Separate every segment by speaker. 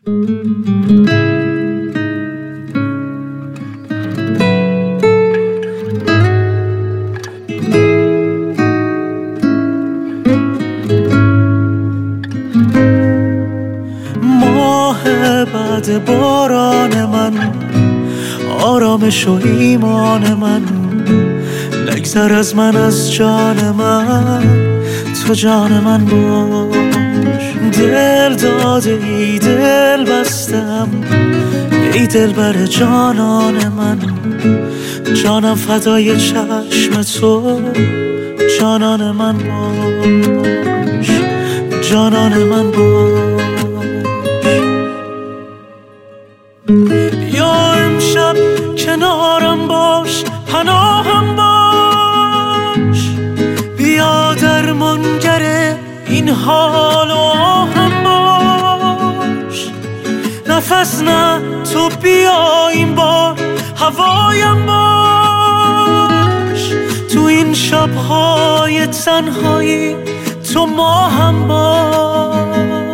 Speaker 1: ماه بعد باران من، آرامش و ایمان من، نگذر از من، از جان من، تو جان من باش. دل داده ای دل بستم، ای دل بر جانان من، جانم فدای چشم تو، جانان من باش، جانان من باش. بیا امشب کنارم باش، پناهم باش، بیا درمانگر این حال و آهم باش. نفس نه تو بیا این بار، هوایم باش، تو این شب‌های تنهایی تو ماهم باش.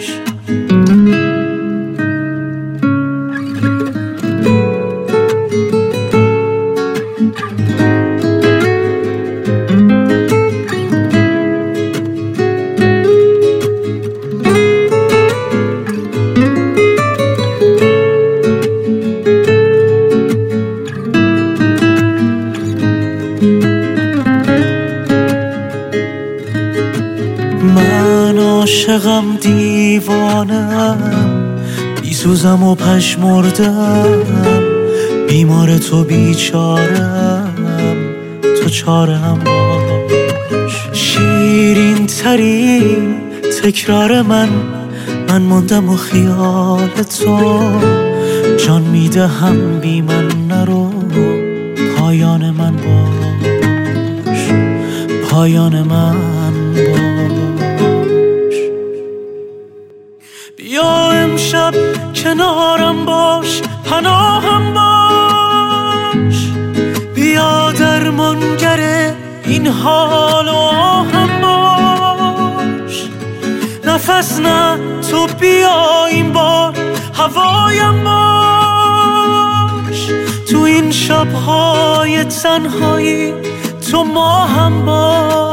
Speaker 1: من عاشقم، دیوانم، بیسوزم و پژمردم، بیمار تو بیچارم، تو چارم باش. شیرین ترین تکرار من ماندم و خیال تو، جان میدهم بی من نرو، پایان من باش، پایان من باش. بیا امشب کنارم باش، پناهم باش، بیا درمانگر این حال و آهم باش. نفس نه تو بیا این بار، هوایم باش، تو این شب‌های تنهایی تو ماهم باش.